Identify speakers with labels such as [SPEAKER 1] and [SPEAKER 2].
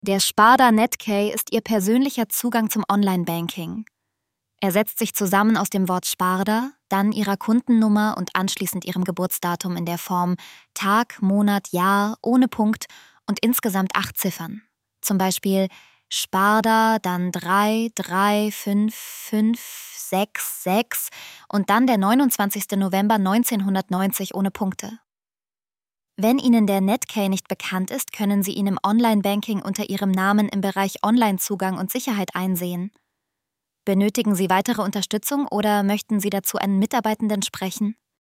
[SPEAKER 1] Der Sparda Netkey ist Ihr persönlicher Zugang zum Online-Banking. Er setzt sich zusammen aus dem Wort Sparda, dann Ihrer Kundennummer und anschließend Ihrem Geburtsdatum in der Form Tag, Monat, Jahr, ohne Punkt und insgesamt 8 Ziffern. Zum Beispiel Sparda, dann 3355566 und dann der 29. November 1990 ohne Punkte. Wenn Ihnen der Netkey nicht bekannt ist, können Sie ihn im Online-Banking unter Ihrem Namen im Bereich Online-Zugang und Sicherheit einsehen. Benötigen Sie weitere Unterstützung oder möchten Sie dazu einen Mitarbeitenden sprechen?